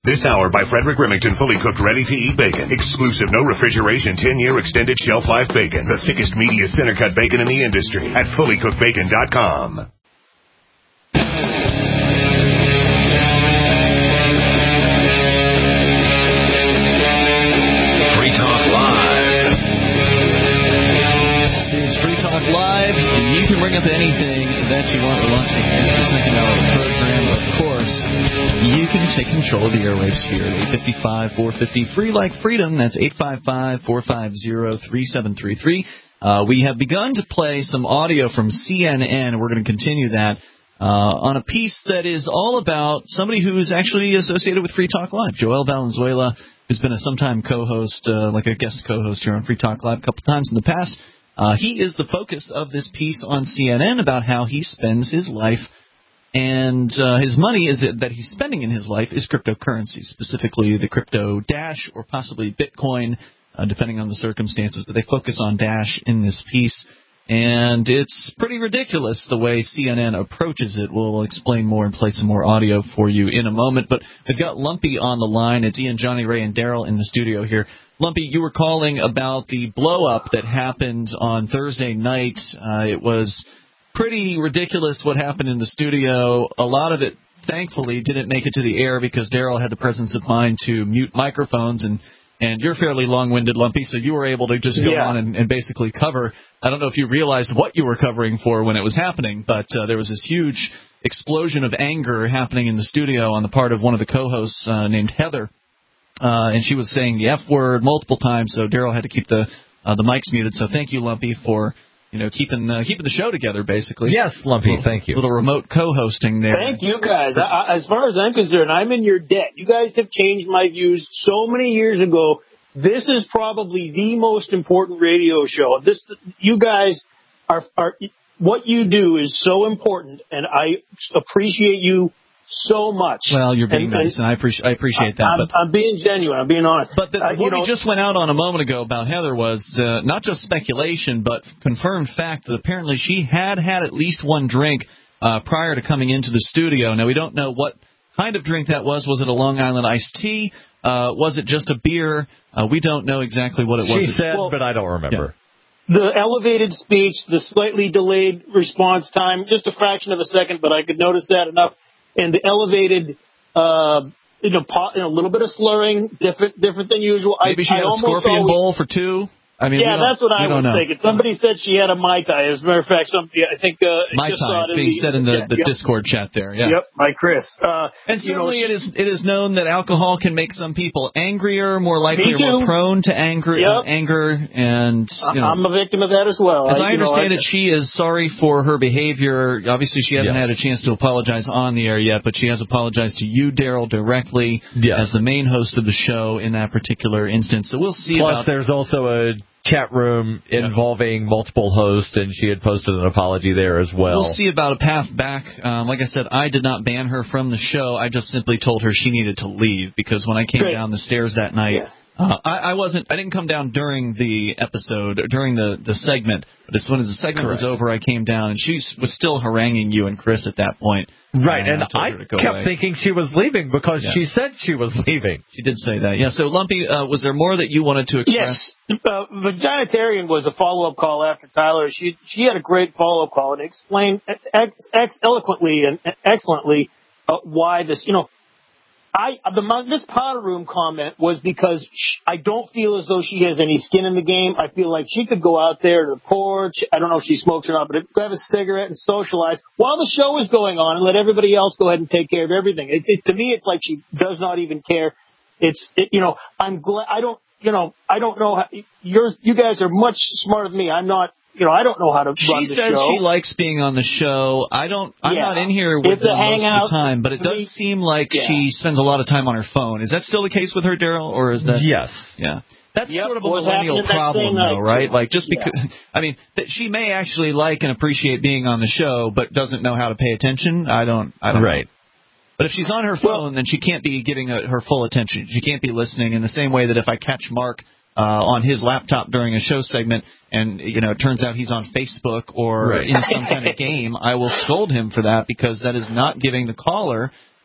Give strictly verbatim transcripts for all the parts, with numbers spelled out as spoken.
This hour by Frederick Remington, fully cooked, ready-to-eat bacon. Exclusive, no refrigeration, ten-year extended shelf life bacon. The thickest, meatiest center-cut bacon in the industry at fully cooked bacon dot com. Free Talk Live. This is Free Talk Live. You can bring up anything that you want. We're launching into the second hour of the program, of course. You can take control of the airwaves here at eight five five, four five zero, free like freedom. That's eight five five, four five zero, three seven three three. Uh, we have begun to play some audio from C N N. We're going to continue that uh, on a piece that is all about somebody who's actually associated with Free Talk Live. Joel Valenzuela, who's been a sometime co-host, uh, like a guest co-host here on Free Talk Live a couple times in the past. Uh, he is the focus of this piece on C N N about how he spends his life. And uh, his money is that, that he's spending in his life is cryptocurrency, specifically the crypto Dash or possibly Bitcoin, uh, depending on the circumstances. But they focus on Dash in this piece. And it's pretty ridiculous the way C N N approaches it. We'll explain more and play some more audio for you in a moment. But we've got Lumpy on the line. It's Ian, Johnny, Ray, and Daryl in the studio here. Lumpy, you were calling about the blow-up that happened on Thursday night. Uh, it was pretty ridiculous what happened in the studio. A lot of it, thankfully, didn't make it to the air because Daryl had the presence of mind to mute microphones, and, and you're fairly long-winded, Lumpy, so you were able to just go yeah. on and, and basically cover. I don't know if you realized what you were covering for when it was happening, but uh, there was this huge explosion of anger happening in the studio on the part of one of the co-hosts uh, named Heather, uh, and she was saying the F word multiple times, so Daryl had to keep the uh, the mics muted. So thank you, Lumpy, for You know, keeping uh, keeping the show together, basically. Yes, Lumpy, little, thank you. Little remote co-hosting there. Thank you, guys. I, as far as I'm concerned, I'm in your debt. You guys have changed my views so many years ago. This is probably the most important radio show. This, you guys are, are what you do is so important, and I appreciate you so much. Well, you're being and, nice, and I appreciate I appreciate that. I'm, but, I'm being genuine. I'm being honest. But the, uh, what know, we just went out on a moment ago about Heather was uh, not just speculation, but confirmed fact that apparently she had had at least one drink uh, prior to coming into the studio. Now, we don't know what kind of drink that was. Was it a Long Island iced tea? Uh, was it just a beer? Uh, we don't know exactly what it was. She said, well, but I don't remember. Yeah. The elevated speech, the slightly delayed response time, just a fraction of a second, but I could notice that enough. And the elevated, uh, you know, pot, you know, a little bit of slurring, different, different than usual. Maybe she I, had I a scorpion always, bowl for two. I mean, yeah, that's what I was know. thinking. Somebody said she had a Mai Tai. As a matter of fact, somebody, I think, uh, Mai just Tai. saw It's it being the, said in the, yeah, the yep. Discord chat there. Yeah. Yep, by Chris. Uh, and certainly you know, it is it is known that alcohol can make some people angrier, more likely, or more prone to anger. Yep. Uh, anger, and you know, I'm a victim of that as well. As I, I understand know, it, she is sorry for her behavior. Obviously, she hasn't yes. had a chance to apologize on the air yet, but she has apologized to you, Daryl, directly yes. as the main host of the show in that particular instance. So we'll see. Plus, about there's also a chat room involving yeah. multiple hosts, and she had posted an apology there as well. We'll see about a path back. Um, like I said, I did not ban her from the show. I just simply told her she needed to leave because when I came Great. down the stairs that night, yeah. uh, I, I wasn't. I didn't come down during the episode, during the, the segment. But as soon as the segment Correct. was over, I came down, and she was still haranguing you and Chris at that point. Right, and, and I, I kept away. thinking she was leaving because yeah. she said she was leaving. She did say that. Yeah. So, Lumpy, uh, was there more that you wanted to express? Yes. Uh, Vaginitarian was a follow-up call after Tyler. She she had a great follow-up call and explained ex, ex, eloquently and excellently uh, why this, you know, I the this powder room comment was because she, I don't feel as though she has any skin in the game. I feel like she could go out there to the porch. I don't know if she smokes or not, but grab a cigarette and socialize while the show is going on and let everybody else go ahead and take care of everything. It, it, to me, it's like she does not even care. It's it, you know I'm glad I don't you know I don't know how, you're you guys are much smarter than me. I'm not. You know, I don't know how to she run the show. She says she likes being on the show. I don't. I'm yeah. not in here with her most of the time, but it does me, seem like yeah. she spends a lot of time on her phone. Is that still the case with her, Daryl, or is that? Yes. Yeah. That's yep. sort of a What's millennial problem, though, right? Like just because. Yeah. I mean, that she may actually like and appreciate being on the show, but doesn't know how to pay attention. I don't. I don't. Right. Know. But if she's on her phone, well, then she can't be giving a, her full attention. She can't be listening in the same way that if I catch Mark Uh, on his laptop during a show segment, and you know, it turns out he's on Facebook or right. in some kind of game, I will scold him for that because that is not giving the caller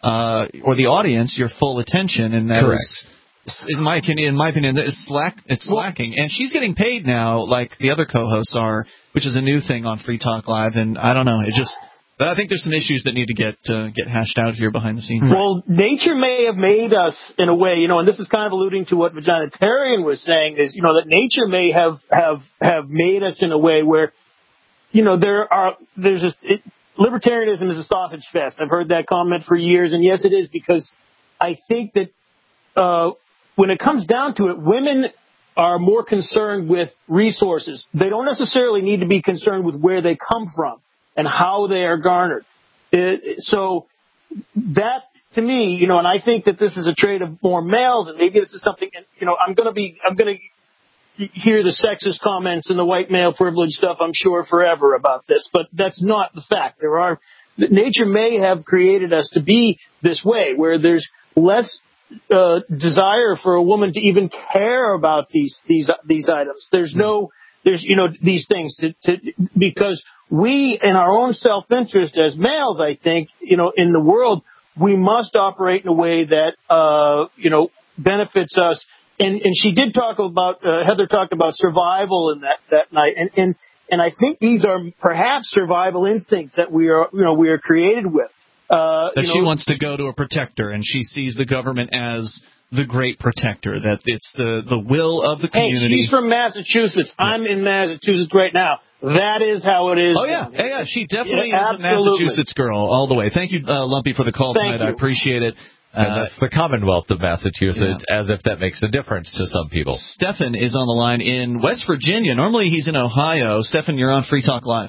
uh, or the audience your full attention, and that Correct. is, in my opinion, in my opinion, it's slack. It's Well, slacking, and she's getting paid now, like the other co-hosts are, which is a new thing on Free Talk Live. And I don't know, it just. But I think there's some issues that need to get uh, get hashed out here behind the scenes. Well, nature may have made us in a way, you know, and this is kind of alluding to what Vaginitarian was saying, is, you know, that nature may have have have made us in a way where, you know, there are there's a it, libertarianism is a sausage fest. I've heard that comment for years, and yes, it is, because I think that uh, when it comes down to it, women are more concerned with resources. They don't necessarily need to be concerned with where they come from and how they are garnered. It, so that, to me, you know, and I think that this is a trait of more males, and maybe this is something, you know, I'm going to be, I'm going to hear the sexist comments and the white male privilege stuff, I'm sure, forever about this, but that's not the fact. There are, nature may have created us to be this way, where there's less uh, desire for a woman to even care about these, these, these items. There's no, there's, you know, these things to, to, because we, in our own self-interest as males, I think, you know, in the world, we must operate in a way that, uh, you know, benefits us. And, and she did talk about, uh, Heather talked about survival in that, that night. And, and, and I think these are perhaps survival instincts that we are, you know, we are created with. Uh, that you know, she wants to go to a protector, and she sees the government as the great protector, that it's the, the will of the community. Hey, she's from Massachusetts. Yeah. I'm in Massachusetts right now. That is how it is. Oh, yeah. Yeah, yeah. She definitely yeah, is a Massachusetts girl all the way. Thank you, uh, Lumpy, for the call Thank tonight. you. I appreciate it. And Uh, that's the Commonwealth of Massachusetts, yeah. as if that makes a difference to some people. Stefan is on the line in West Virginia. Normally he's in Ohio. Stefan, you're on Free Talk Live.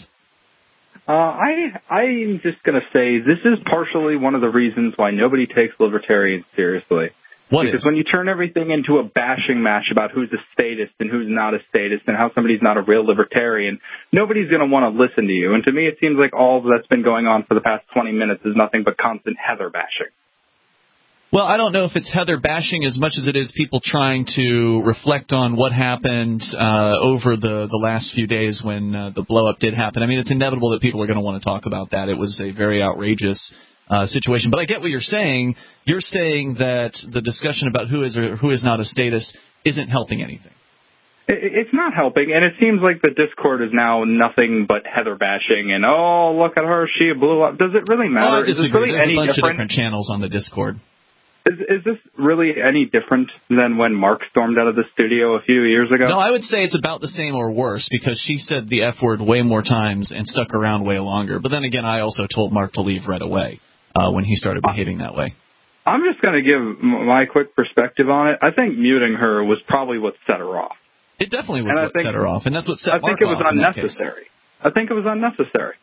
Uh, I, I'm just going to say this is partially one of the reasons why nobody takes libertarians seriously. What because is? when you turn everything into a bashing match about who's a statist and who's not a statist and how somebody's not a real libertarian, nobody's going to want to listen to you. And to me, it seems like all that's been going on for the past twenty minutes is nothing but constant Heather bashing. Well, I don't know if it's Heather bashing as much as it is people trying to reflect on what happened uh, over the, the last few days when uh, the blow-up did happen. I mean, it's inevitable that people are going to want to talk about that. It was a very outrageous uh, situation. But I get what you're saying. You're saying that the discussion about who is or who is not a statist isn't helping anything. It's not helping, and it seems like the Discord is now nothing but Heather bashing and, oh, look at her, she blew up. Does it really matter? Oh, I is this disagree. really There's any a bunch different? of different channels on the Discord. Is, is this really any different than when Mark stormed out of the studio a few years ago? No, I would say it's about the same or worse, because she said the F word way more times and stuck around way longer. But then again, I also told Mark to leave right away uh, when he started behaving that way. I'm just going to give my quick perspective on it. I think muting her was probably what set her off. It definitely was and what think, set her off, and that's what set I Mark think it was off unnecessary. I think it was unnecessary.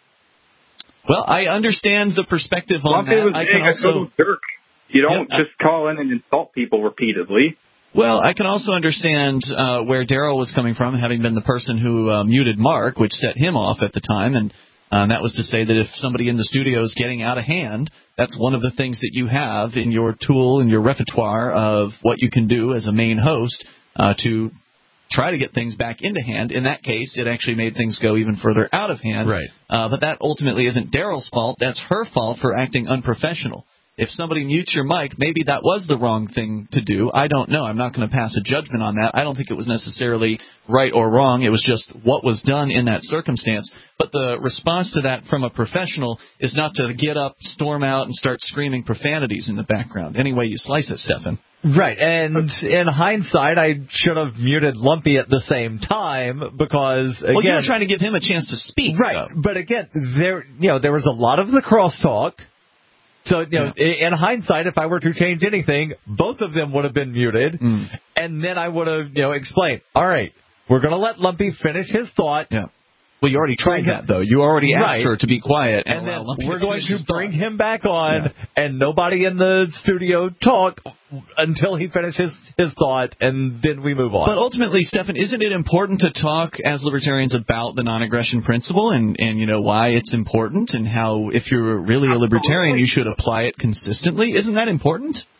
Well, I understand the perspective on Lumpy that. was I being can also. a jerk. You don't yeah, just call in and insult people repeatedly. Well, I can also understand uh, where Daryl was coming from, having been the person who uh, muted Mark, which set him off at the time, and uh, that was to say that if somebody in the studio is getting out of hand, that's one of the things that you have in your tool, in your repertoire of what you can do as a main host uh, to try to get things back into hand. In that case, it actually made things go even further out of hand. Right. Uh, but that ultimately isn't Daryl's fault. That's her fault for acting unprofessional. If somebody mutes your mic, maybe that was the wrong thing to do. I don't know. I'm not going to pass a judgment on that. I don't think it was necessarily right or wrong. It was just what was done in that circumstance. But the response to that from a professional is not to get up, storm out, and start screaming profanities in the background. Any way you slice it, Stefan. Right, and in hindsight, I should have muted Lumpy at the same time because, again... Well, you were trying to give him a chance to speak, right, though. But again, there, you know, there was a lot of the crosstalk. So, you know, yeah. in hindsight, if I were to change anything, both of them would have been muted, mm. and then I would have, you know, explained, all right, we're going to let Lumpy finish his thought. Yeah. Well, you already tried that, though. You already asked right. her to be quiet. And, and then Lumpy we're to going to bring thought. him back on, yeah. and nobody in the studio talk until he finishes his thought, and then we move on. But ultimately, Stefan, isn't it important to talk as libertarians about the non-aggression principle and, and, you know, why it's important and how if you're really a libertarian, you should apply it consistently? Isn't that important?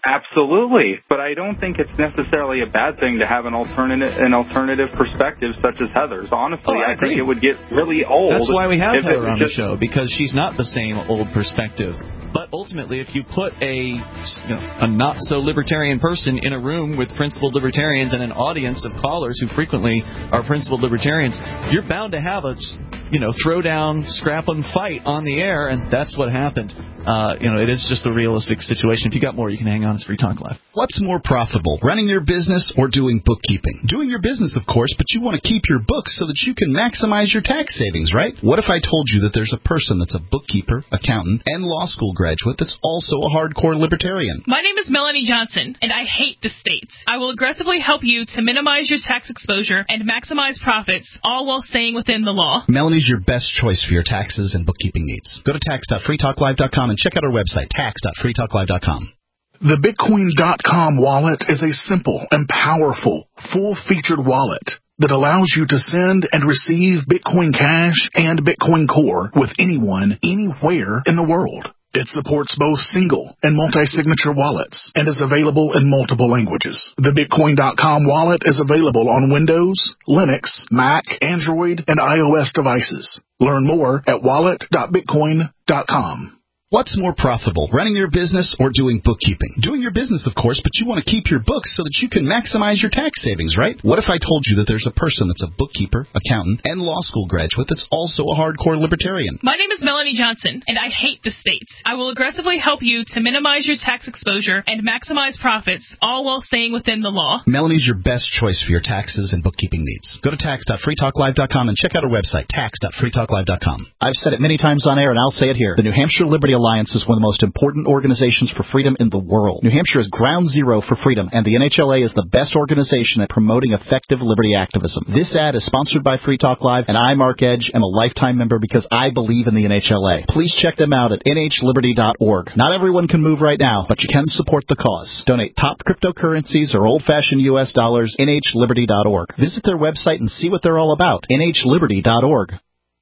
Absolutely, but I don't think it's necessarily a bad thing to have an alternative an alternative perspective such as Heather's. Honestly, oh, I, I think it would get really old. That's why we have Heather on just... the show, because she's not the same old perspective. But ultimately, if you put a, you know, a not-so-libertarian person in a room with principled libertarians and an audience of callers who frequently are principled libertarians, you're bound to have a, you know, throw-down, scrap-and fight on the air, and that's what happened. Uh, you know, it is just a realistic situation. If you got more, you can hang on. It's Free Talk Live. What's more profitable, running your business or doing bookkeeping? Doing your business, of course, but you want to keep your books so that you can maximize your tax savings, right? What if I told you that there's a person that's a bookkeeper, accountant, and law school graduate that's also a hardcore libertarian? My name is Melanie Johnson, and I hate the states. I will aggressively help you to minimize your tax exposure and maximize profits, all while staying within the law. Melanie's your best choice for your taxes and bookkeeping needs. Go to tax dot free talk live dot com and check out our website, tax dot free talk live dot com. The Bitcoin dot com wallet is a simple and powerful, full-featured wallet that allows you to send and receive Bitcoin Cash and Bitcoin Core with anyone, anywhere in the world. It supports both single and multi-signature wallets and is available in multiple languages. The Bitcoin dot com wallet is available on Windows, Linux, Mac, Android, and iOS devices. Learn more at wallet dot bitcoin dot com. What's more profitable, running your business or doing bookkeeping? Doing your business, of course, but you want to keep your books so that you can maximize your tax savings, right? What if I told you that there's a person that's a bookkeeper, accountant, and law school graduate that's also a hardcore libertarian? My name is Melanie Johnson, and I hate the states. I will aggressively help you to minimize your tax exposure and maximize profits, all while staying within the law. Melanie's your best choice for your taxes and bookkeeping needs. Go to tax dot free talk live dot com and check out our website, tax dot free talk live dot com. I've said it many times on air, and I'll say it here. The New Hampshire Liberty Alliance is one of the most important organizations for freedom in the world. New Hampshire is ground zero for freedom, and the N H L A is the best organization at promoting effective liberty activism. This ad is sponsored by Free Talk Live, and I, Mark Edge, am a lifetime member because I believe in the N H L A. Please check them out at N H liberty dot org. Not everyone can move right now, but you can support the cause. Donate top cryptocurrencies or old-fashioned U S dollars, N H liberty dot org. Visit their website and see what they're all about, N H liberty dot org.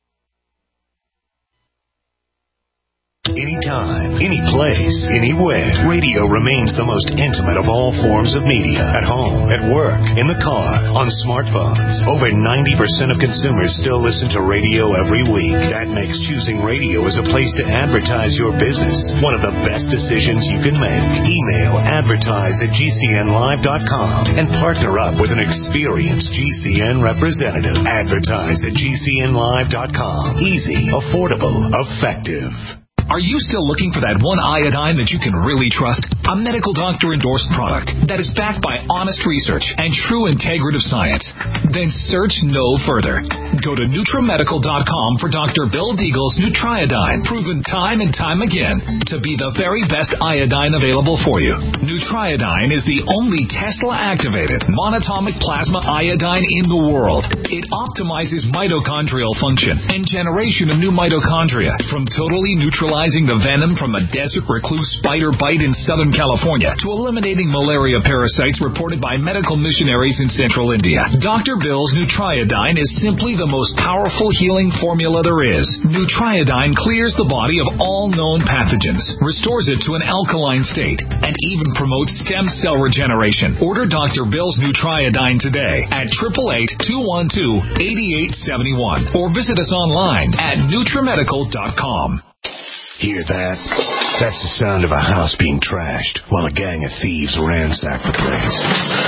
Anytime, any place, anywhere, radio remains the most intimate of all forms of media. At home, at work, in the car, on smartphones. Over ninety percent of consumers still listen to radio every week. That makes choosing radio as a place to advertise your business one of the best decisions you can make. Email advertise at G C N live dot com and partner up with an experienced G C N representative. Advertise at G C N live dot com. Easy, affordable, effective. Are you still looking for that one iodine that you can really trust? A medical doctor-endorsed product that is backed by honest research and true integrative science? Then search no further. Go to Nutramedical dot com for Doctor Bill Deagle's Nutriodine, proven time and time again to be the very best iodine available for you. Nutriodine is the only Tesla-activated monatomic plasma iodine in the world. It optimizes mitochondrial function and generation of new mitochondria from totally neutralizing the venom from a desert recluse spider bite in Southern California to eliminating malaria parasites reported by medical missionaries in central India. Doctor Bill's Nutriodine is simply the most powerful healing formula there is. Nutriodine clears the body of all known pathogens, restores it to an alkaline state, and even promotes stem cell regeneration. Order Doctor Bill's Nutriodine today at eight eight eight, two one two, eight eight seven one or visit us online at Nutramedical dot com. Hear that? That's the sound of a house being trashed while a gang of thieves ransack the place.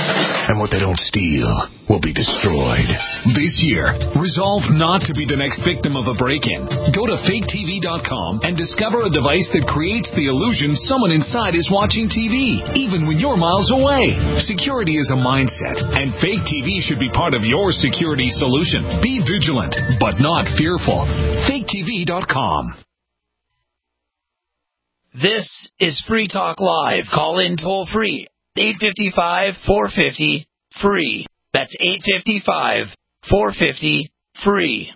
And what they don't steal will be destroyed. This year, resolve not to be the next victim of a break-in. Go to fake T V dot com and discover a device that creates the illusion someone inside is watching T V, even when you're miles away. Security is a mindset, and Fake T V should be part of your security solution. Be vigilant, but not fearful. fake T V dot com. This is Free Talk Live. Call in toll free. eight five five, four five zero, free. That's eight five five, four five zero, free.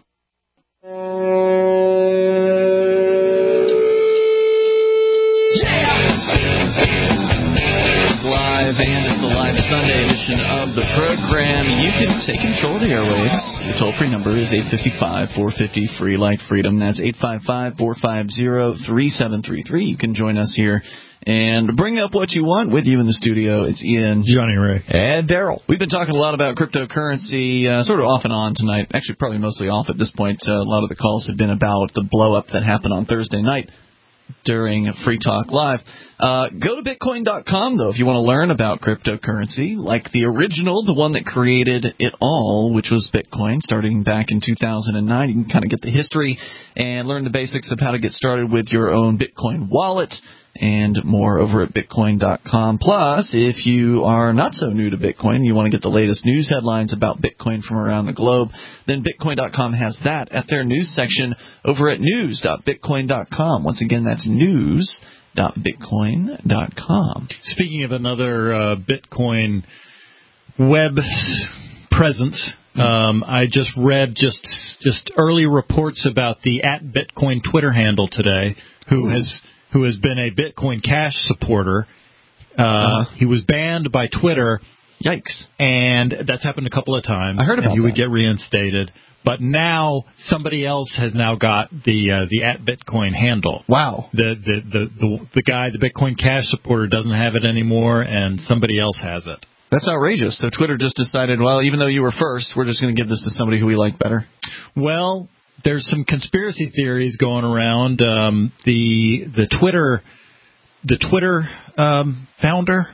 Live, and it's the live Sunday edition of the program. You can take control of the airwaves. The toll-free number is eight five five, four five zero, free like freedom. That's eight five five, four five zero, three seven three three. You can join us here And bring up what you want with you in the studio. It's Ian, Johnny Ray, and Daryl. We've been talking a lot about cryptocurrency, uh, sort of off and on tonight. Actually, probably mostly off at this point. Uh, a lot of the calls have been about the blow-up that happened on Thursday night during Free Talk Live. Uh, go to Bitcoin dot com, though, if you want to learn about cryptocurrency, like the original, the one that created it all, which was Bitcoin, starting back in two thousand nine. You can kind of get the history and learn the basics of how to get started with your own Bitcoin wallet and more over at Bitcoin dot com. Plus, if you are not so new to Bitcoin, you want to get the latest news headlines about Bitcoin from around the globe, then Bitcoin dot com has that at their news section over at news dot bitcoin dot com. Once again, that's news dot bitcoin dot com. Speaking of another uh, Bitcoin web presence, um, I just read just just early reports about the at Bitcoin Twitter handle today, who has who has been a Bitcoin Cash supporter. Uh, uh-huh. He was banned by Twitter. Yikes. And that's happened a couple of times. I heard about and he that. would get reinstated. But now somebody else has now got the uh, the at Bitcoin handle. Wow. The, the the the the guy, the Bitcoin Cash supporter, doesn't have it anymore, and somebody else has it. That's outrageous. So Twitter just decided, well, even though you were first, we're just going to give this to somebody who we like better. Well, there's some conspiracy theories going around. Um, the the Twitter the Twitter um, founder,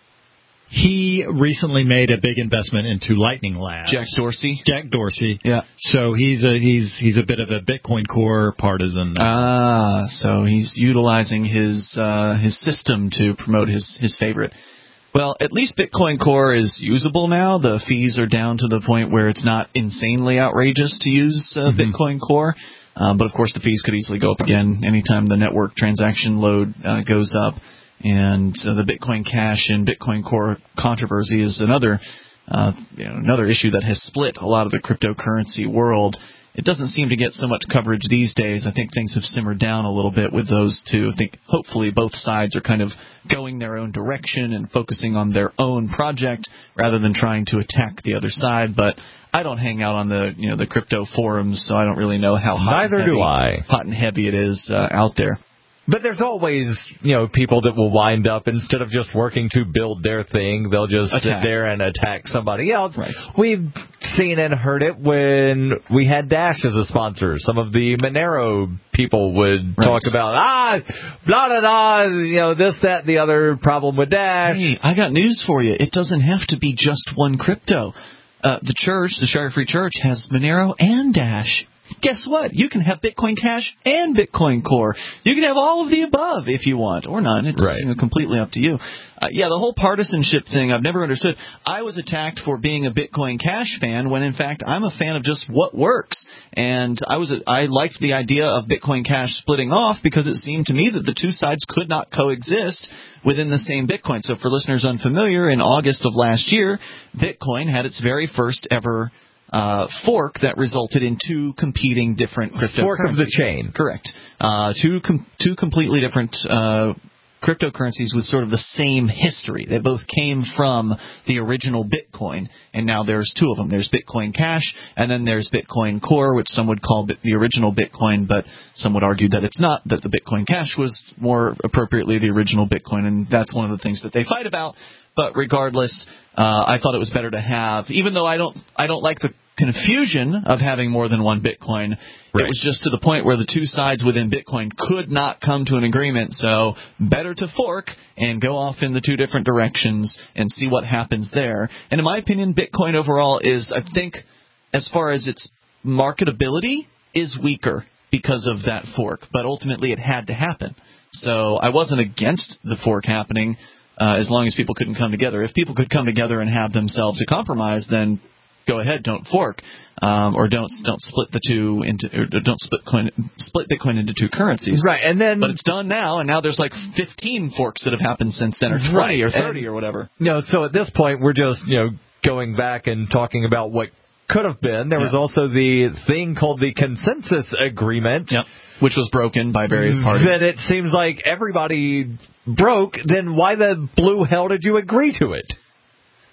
he recently made a big investment into Lightning Labs. Jack Dorsey. Jack Dorsey. Yeah. So he's a he's he's a bit of a Bitcoin Core partisan. Ah, so he's utilizing his uh, his system to promote his his favorite. Well, at least Bitcoin Core is usable now. The fees are down to the point where it's not insanely outrageous to use uh, mm-hmm. Bitcoin Core. Uh, but, of course, the fees could easily go up again anytime the network transaction load uh, goes up. And uh, the Bitcoin Cash and Bitcoin Core controversy is another uh, you know, another issue that has split a lot of the cryptocurrency world. It doesn't seem to get so much coverage these days. I think things have simmered down a little bit with those two. I think hopefully both sides are kind of going their own direction and focusing on their own project rather than trying to attack the other side. But I don't hang out on the you know the crypto forums, so I don't really know how hot Neither and heavy, do I. hot and heavy it is uh, out there. But there's always, you know, people that will wind up, instead of just working to build their thing, they'll just attack. sit there and attack somebody else. Right. We've seen and heard it when we had Dash as a sponsor. Some of the Monero people would right. talk about, ah, blah, blah, blah, you know, this, that, the other problem with Dash. Hey, I got news for you. It doesn't have to be just one crypto. Uh, the church, the Shire Free Church, has Monero and Dash. Guess what? You can have Bitcoin Cash and Bitcoin Core. You can have all of the above if you want, or none. It's right. you know, completely up to you. Uh, yeah, the whole partisanship thing, I've never understood. I was attacked for being a Bitcoin Cash fan when, in fact, I'm a fan of just what works. And I was a, I liked the idea of Bitcoin Cash splitting off because it seemed to me that the two sides could not coexist within the same Bitcoin. So for listeners unfamiliar, in August of last year, Bitcoin had its very first ever Uh, fork that resulted in two competing different cryptocurrencies. Fork of the chain. Correct. Uh, two com- two completely different uh, cryptocurrencies with sort of the same history. They both came from the original Bitcoin, and now there's two of them. There's Bitcoin Cash, and then there's Bitcoin Core, which some would call the original Bitcoin, but some would argue that it's not, that the Bitcoin Cash was more appropriately the original Bitcoin, and that's one of the things that they fight about. But regardless, uh, I thought it was better to have, even though I don't, I don't like the confusion of having more than one Bitcoin. Right. It was just to the point where the two sides within Bitcoin could not come to an agreement. So better to fork and go off in the two different directions and see what happens there. And in my opinion, Bitcoin overall is, I think, as far as its marketability, is weaker because of that fork. But ultimately, it had to happen. So I wasn't against the fork happening. Uh, as long as people couldn't come together. If people could come together and have themselves a compromise, then go ahead, don't fork, um, or don't don't split the two into, or don't split coin, split Bitcoin into two currencies. Right, and then but it's done now, and now there's like fifteen forks that have happened since then, or twenty, right. or thirty, and, or whatever. You know, so at this point, we're just you know going back and talking about what could have been. There yeah. was also the thing called the consensus agreement. Yep. Which was broken by various parties. Then it seems like everybody broke. Then why the blue hell did you agree to it?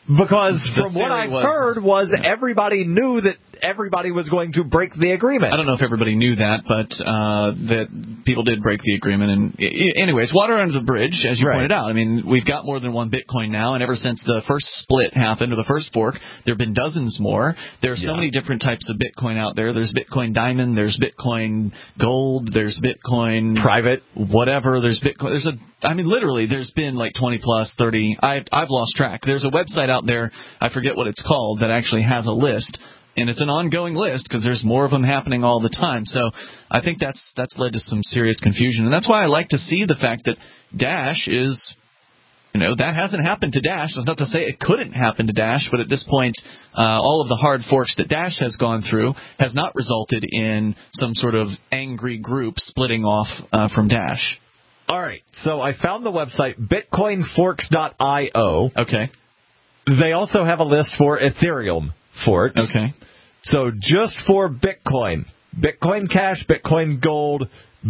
Because The from what theory I've was- heard was everybody knew that everybody was going to break the agreement. I don't know if everybody knew that, but uh, that people did break the agreement. And I- anyways, water under the bridge, as you Right. pointed out. I mean, we've got more than one Bitcoin now, and ever since the first split happened, or the first fork, there have been dozens more. There are so Yeah. many different types of Bitcoin out there. There's Bitcoin Diamond, there's Bitcoin Gold, there's Bitcoin Private, whatever. There's Bitcoin. There's a. I mean, literally, there's been like twenty plus, thirty. I I've lost track. There's a website out there. I forget what it's called that actually has a list. And it's an ongoing list because there's more of them happening all the time. So I think that's that's led to some serious confusion. And that's why I like to see the fact that Dash is, you know, that hasn't happened to Dash. That's not to say it couldn't happen to Dash, but at this point, uh, all of the hard forks that Dash has gone through has not resulted in some sort of angry group splitting off uh, from Dash. All right, so I found the website bitcoin forks dot io. Okay. They also have a list for Ethereum forks. Okay. So just for Bitcoin, Bitcoin Cash, Bitcoin Gold,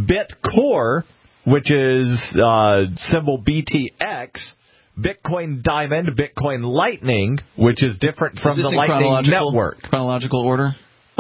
Bitcore, which is uh, symbol B T X, Bitcoin Diamond, Bitcoin Lightning, which is different from is this the in Lightning chronological, Network. Chronological order?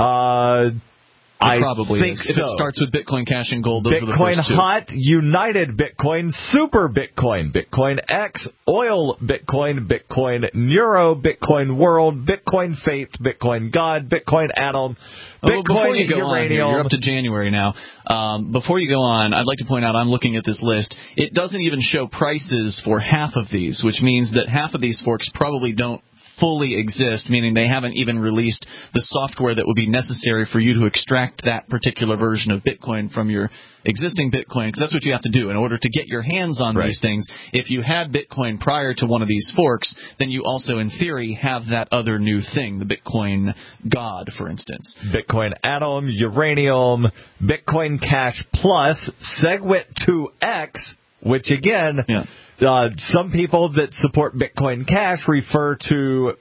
Uh, It I probably think is. If so. it starts with Bitcoin Cash and Gold, those are the Bitcoin first two. Hot, United Bitcoin, Super Bitcoin, Bitcoin X, Oil Bitcoin, Bitcoin Neuro, Bitcoin World, Bitcoin Faith, Bitcoin God, Bitcoin Atom, Oh, well, before Bitcoin you go on here, Uranium. you're up to January now. Um, before you go on, I'd like to point out I'm looking at this list. It doesn't even show prices for half of these, which means that half of these forks probably don't fully exist, meaning they haven't even released the software that would be necessary for you to extract that particular version of Bitcoin from your existing Bitcoin, because that's what you have to do in order to get your hands on Right. these things. If you had Bitcoin prior to one of these forks, then you also, in theory, have that other new thing, the Bitcoin God, for instance. Bitcoin Atom, Uranium, Bitcoin Cash Plus, SegWit two X, which again, Yeah. uh, some people that support Bitcoin Cash refer to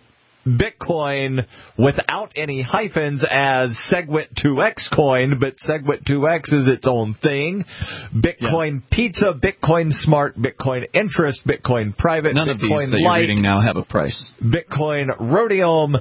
Bitcoin without any hyphens as SegWit two X coin, but SegWit two X is its own thing. Bitcoin Pizza, Bitcoin Smart, Bitcoin Interest, Bitcoin Private, None Bitcoin of these that you're Lite, reading now have a price. Bitcoin Rhodium,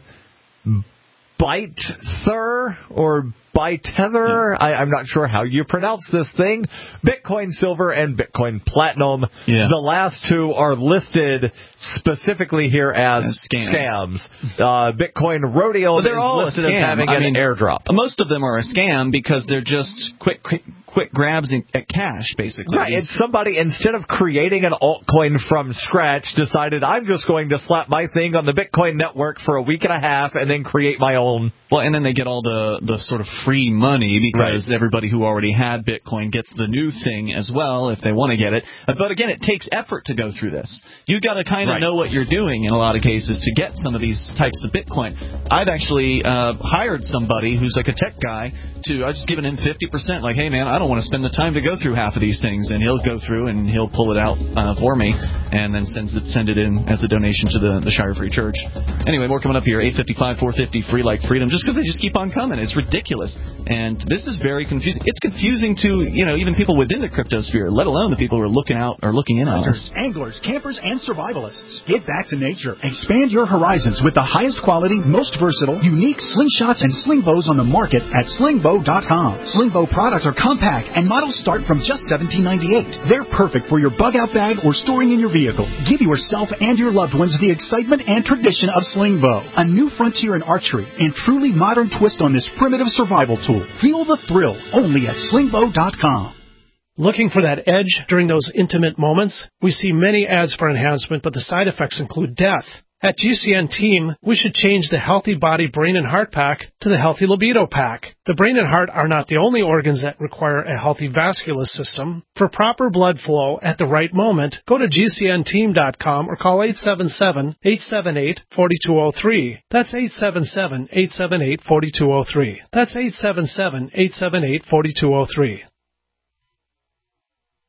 Bytether or Bytether, I, I'm not sure how you pronounce this thing, Bitcoin Silver and Bitcoin Platinum. Yeah. The last two are listed specifically here as, As scams. scams. Uh, Bitcoin Rhodium But they're is all a listed as scam. having I an mean, airdrop. Most of them are a scam because they're just quick, quick, quick grabs in, at cash, basically. Right, and These- somebody, instead of creating an altcoin from scratch, decided, I'm just going to slap my thing on the Bitcoin network for a week and a half and then create my own. Well, and then they get all the, the sort of free money because Right. everybody who already had Bitcoin gets the new thing as well if they want to get it. Uh, But again, it takes effort to go through this. You've got to kind of Right. know what you're doing in a lot of cases to get some of these types of Bitcoin. I've actually uh, hired somebody who's like a tech guy to, I've just given him fifty percent, like, hey man, I don't want to spend the time to go through half of these things, and he'll go through and he'll pull it out uh, for me and then sends it, send it in as a donation to the, the Shire Free Church. Anyway, more coming up here, eight fifty-five, four fifty, free like freedom, just because they just keep on coming. It's ridiculous. And this is very confusing. It's confusing to, you know, even people within the cryptosphere, let alone the people who are looking out or looking in on us. Anglers, campers, and survivalists. Get back to nature. Expand your horizons with the highest quality, most versatile, unique slingshots and sling bows on the market at slingbow dot com. Slingbow products are compact and models start from just seventeen ninety-eight. They're perfect for your bug out bag or storing in your vehicle. Give yourself and your loved ones the excitement and tradition of Slingbow, a new frontier in archery and truly modern twist on this primitive survival tool. Feel the thrill only at slingbow dot com. Looking for that edge during those intimate moments? We see many ads for enhancement, but the side effects include death. At G C N Team, we should change the Healthy Body Brain and Heart Pack to the Healthy Libido Pack. The brain and heart are not the only organs that require a healthy vascular system. For proper blood flow at the right moment, go to G C N team dot com or call eight seven seven, eight seven eight, four two zero three. That's eight seven seven, eight seven eight, four two zero three. That's eight seven seven, eight seven eight, four two zero three.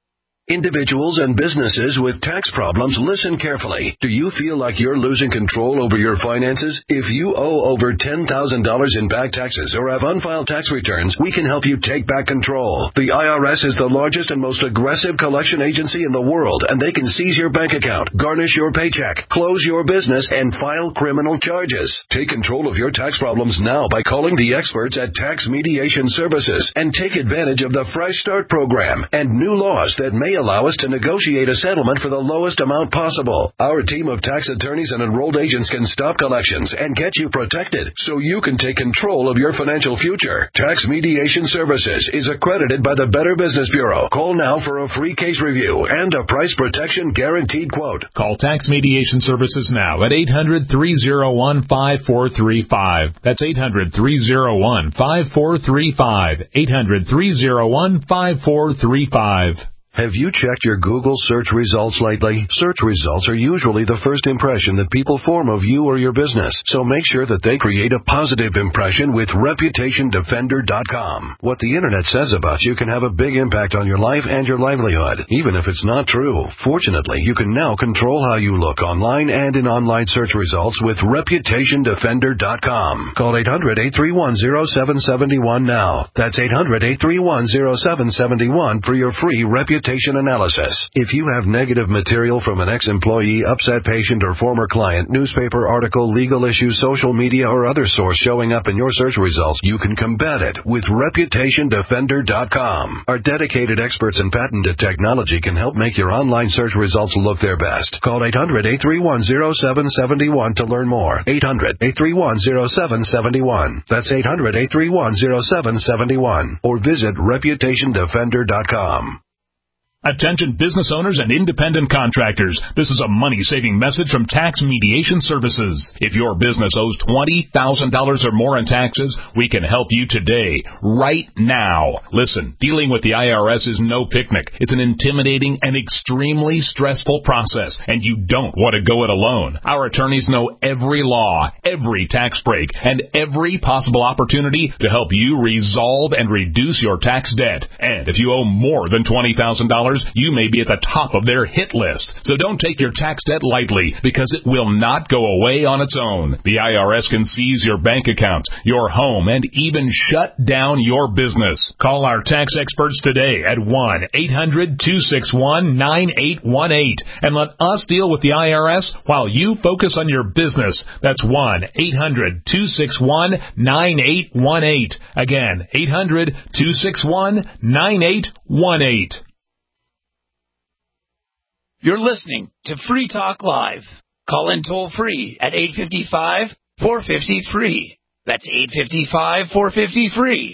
Individuals and businesses with tax problems, listen carefully. Do you feel like you're losing control over your finances? If you owe over ten thousand dollars in back taxes or have unfiled tax returns, we can help you take back control. The I R S is the largest and most aggressive collection agency in the world, and they can seize your bank account, garnish your paycheck, close your business, and file criminal charges. Take control of your tax problems now by calling the experts at Tax Mediation Services and take advantage of the Fresh Start program and new laws that may allow us to negotiate a settlement for the lowest amount possible. Our team of tax attorneys and enrolled agents can stop collections and get you protected so you can take control of your financial future. Tax Mediation Services is accredited by the Better Business Bureau. Call now for a free case review and a price protection guaranteed quote. Call Tax Mediation Services now at eight hundred, three oh one, five four three five. That's eight hundred, three oh one, five four three five. eight hundred, three oh one, five four three five. Have you checked your Google search results lately? Search results are usually the first impression that people form of you or your business, so make sure that they create a positive impression with Reputation Defender dot com. What the Internet says about you can have a big impact on your life and your livelihood, even if it's not true. Fortunately, you can now control how you look online and in online search results with Reputation Defender dot com. Call eight hundred, eight three one, oh seven seven one now. That's eight hundred, eight three one, oh seven seven one for your free Reputation analysis. If you have negative material from an ex-employee, upset patient, or former client, newspaper article, legal issue, social media, or other source showing up in your search results, you can combat it with Reputation Defender dot com. Our dedicated experts in patented technology can help make your online search results look their best. Call eight hundred, eight three one, oh seven seven one to learn more. eight hundred, eight three one, oh seven seven one. That's eight hundred, eight three one, oh seven seven one. Or visit Reputation Defender dot com. Attention business owners and independent contractors. This is a money-saving message from Tax Mediation Services. If your business owes twenty thousand dollars or more in taxes, we can help you today, right now. Listen, dealing with the I R S is no picnic. It's an intimidating and extremely stressful process, and you don't want to go it alone. Our attorneys know every law, every tax break, and every possible opportunity to help you resolve and reduce your tax debt. And if you owe more than twenty thousand dollars, you may be at the top of their hit list. So don't take your tax debt lightly, because it will not go away on its own. The I R S can seize your bank account, your home, and even shut down your business. Call our tax experts today at one eight hundred, two six one, nine eight one eight and let us deal with the I R S while you focus on your business. That's one eight hundred, two six one, nine eight one eight. Again, eight hundred, two six one, nine eight one eight. You're listening to Free Talk Live. Call in toll free at eight five five, four five zero, free. That's eight five five, four five zero, free.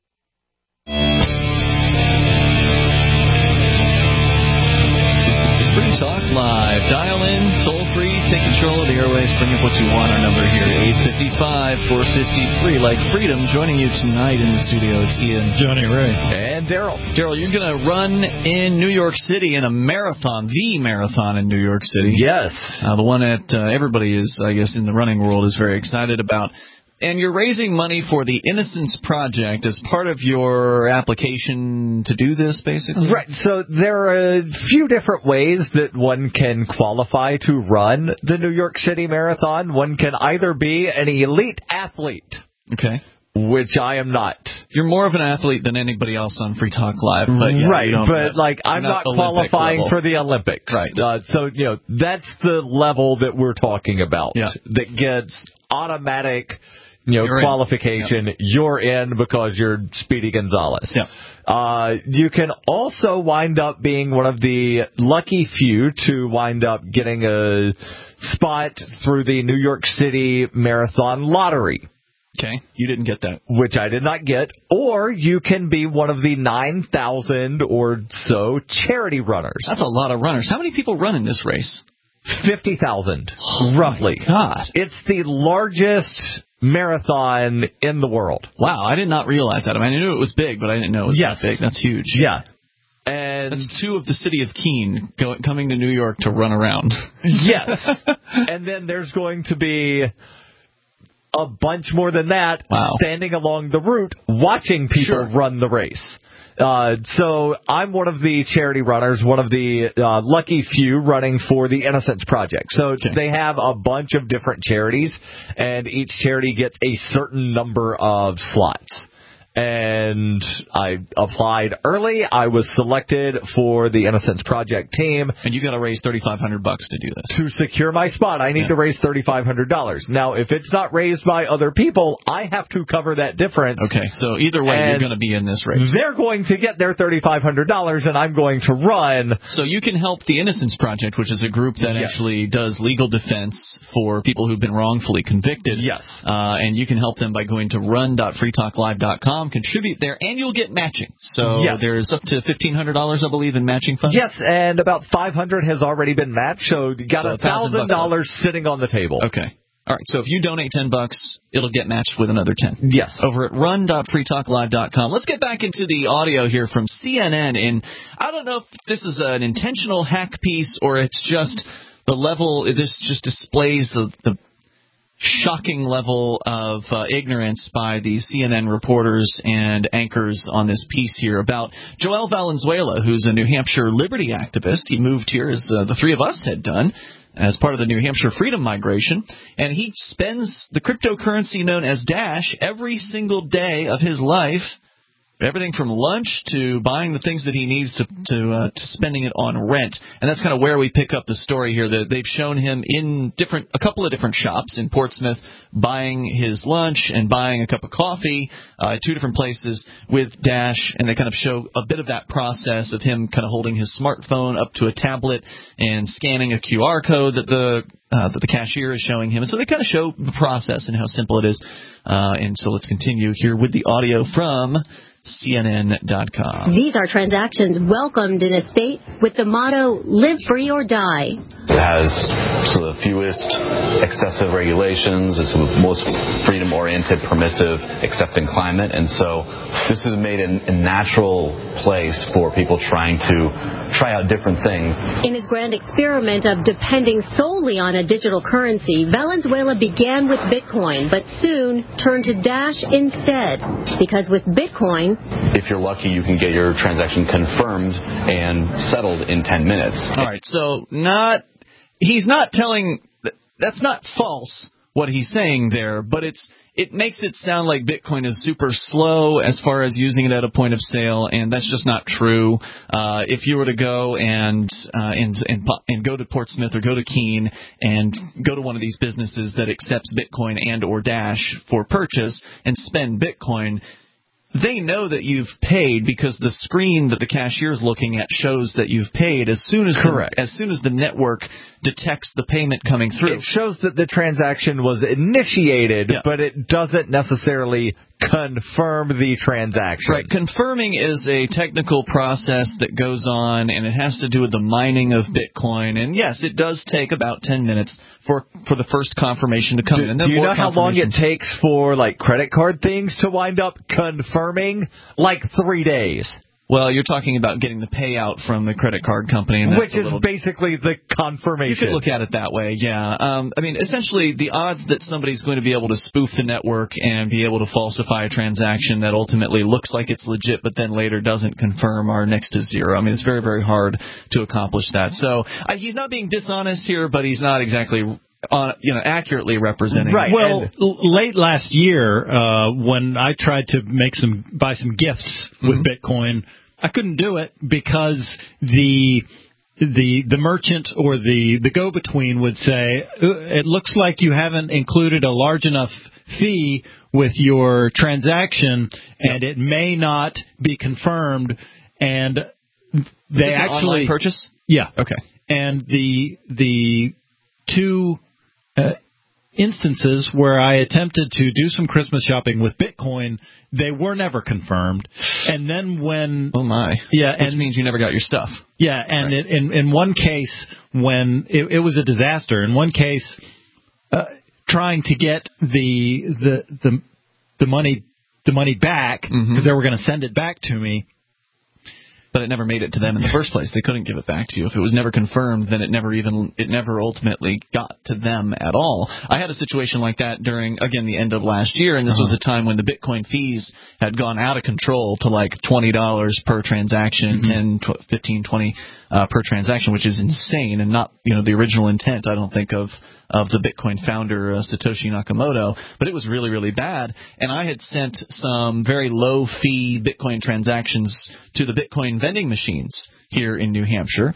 Free Talk Live. Dial in, toll free, take control of the airwaves, bring up what you want. Our number here, eight five five, four five zero, free. Like Freedom, joining you tonight in the studio, it's Ian, Johnny Ray, and Daryl. Daryl, you're going to run in New York City in a marathon, the marathon in New York City. Yes. Uh, the one that uh, everybody is, I guess, in the running world is very excited about. And you're raising money for the Innocence Project as part of your application to do this, basically? Right. So there are a few different ways that one can qualify to run the New York City Marathon. One can either be an elite athlete. Okay. Which I am not. You're more of an athlete than anybody else on Free Talk Live. But yeah, right, you but like I'm not, not qualifying level. for the Olympics. Right. Uh, so, you know, that's the level that we're talking about. Yeah. That gets automatic... You know, you're qualification, in. You're in because you're Speedy Gonzalez. Yeah. Uh, you can also wind up being one of the lucky few to wind up getting a spot through the New York City Marathon Lottery. Okay, you didn't get that. Which I did not get. Or you can be one of the nine thousand or so charity runners. That's a lot of runners. How many people run in this race? fifty thousand, oh roughly. God. It's the largest marathon in the world. Wow, I did not realize that. I mean, I knew it was big, but I didn't know it was yes. that big. That's huge. Yeah. And that's two of the city of Keene go, coming to New York to run around. Yes. And then there's going to be a bunch more than that wow. standing along the route watching people sure. run the race. Uh, so I'm one of the charity runners, one of the uh, lucky few running for the Innocence Project. So okay. They have a bunch of different charities, and each charity gets a certain number of slots. And I applied early. I was selected for the Innocence Project team. And you got to raise thirty-five hundred bucks to do this. To secure my spot, I need yeah. to raise thirty-five hundred dollars. Now, if it's not raised by other people, I have to cover that difference. Okay, so either way, you're going to be in this race. They're going to get their thirty-five hundred dollars, and I'm going to run. So you can help the Innocence Project, which is a group that yes. actually does legal defense for people who've been wrongfully convicted. Yes. Uh, and you can help them by going to run dot free talk live dot com. Contribute there, and you'll get matching. So yes. there's up to fifteen hundred dollars, I believe, in matching funds. Yes, and about five hundred dollars has already been matched, so you got a thousand dollars sitting on the table. Okay. All right, so if you donate ten bucks, it'll get matched with another ten. Yes. Over at run dot free talk live dot com. Let's get back into the audio here from C N N. And I don't know if this is an intentional hack piece or it's just the level, this just displays the, the shocking level of uh, ignorance by the C N N reporters and anchors on this piece here about Joel Valenzuela, who's a New Hampshire liberty activist. He moved here, as uh, the three of us had done, as part of the New Hampshire freedom migration, and he spends the cryptocurrency known as Dash every single day of his life, everything from lunch to buying the things that he needs to to, uh, to spending it on rent. And that's kind of where we pick up the story here. That they've shown him in different a couple of different shops in Portsmouth buying his lunch and buying a cup of coffee uh, at two different places with Dash, and they kind of show a bit of that process of him kind of holding his smartphone up to a tablet and scanning a Q R code that the Uh, that the cashier is showing him. And so they kind of show the process and how simple it is. Uh, and so let's continue here with the audio from C N N dot com. These are transactions welcomed in a state with the motto, live free or die. It has sort of the fewest excessive regulations. It's the most freedom-oriented, permissive, accepting climate. And so this has made a, a natural place for people trying to try out different things. In his grand experiment of depending solely on a digital currency, Valenzuela began with Bitcoin, but soon turned to Dash instead. Because with Bitcoin, if you're lucky, you can get your transaction confirmed and settled in ten minutes. All right, so not he's not telling that's not false what he's saying there, but it's it makes it sound like Bitcoin is super slow as far as using it at a point of sale, and that's just not true. Uh, if you were to go and, uh, and and and go to Portsmouth or go to Keene and go to one of these businesses that accepts Bitcoin and or Dash for purchase and spend Bitcoin, they know that you've paid because the screen that the cashier is looking at shows that you've paid as soon as correct the, as soon as the network detects the payment coming through. It shows that the transaction was initiated, yeah. but it doesn't necessarily confirm the transaction. Right. Confirming is a technical process that goes on, and it has to do with the mining of Bitcoin. And yes, it does take about ten minutes for for the first confirmation to come do, in. And do you know how long it takes for like credit card things to wind up confirming? Like three days. Well, you're talking about getting the payout from the credit card company. And that's Which is little, basically the confirmation. You could look at it that way, yeah. Um, I mean, essentially, the odds that somebody's going to be able to spoof the network and be able to falsify a transaction that ultimately looks like it's legit but then later doesn't confirm are next to zero. I mean, it's very, very hard to accomplish that. So uh, he's not being dishonest here, but he's not exactly... On, you know, accurately representing. Right. Well, and, late last year, uh, when I tried to make some buy some gifts with mm-hmm. Bitcoin, I couldn't do it because the the the merchant or the the go-between would say, it looks like you haven't included a large enough fee with your transaction, and it may not be confirmed. And they Is this actually an online purchase. Yeah. Okay. And the the two. Uh, instances where I attempted to do some Christmas shopping with Bitcoin, they were never confirmed. And then when... Oh, my. Yeah, Which and, means you never got your stuff. Yeah, and right. it, in, in one case, when... It, it was a disaster. In one case, uh, trying to get the the the, the money the money back, because mm-hmm. they were going to send it back to me, but it never made it to them in the first place. They couldn't give it back to you. If it was never confirmed, then it never even it never ultimately got to them at all. I had a situation like that during, again, the end of last year, and this uh-huh. was a time when the Bitcoin fees had gone out of control to like twenty dollars per transaction, mm-hmm. ten, fifteen, twenty uh, per transaction, which is insane and not, you know, the original intent, I don't think, of of the Bitcoin founder, uh, Satoshi Nakamoto, but it was really, really bad. And I had sent some very low-fee Bitcoin transactions to the Bitcoin vending machines here in New Hampshire,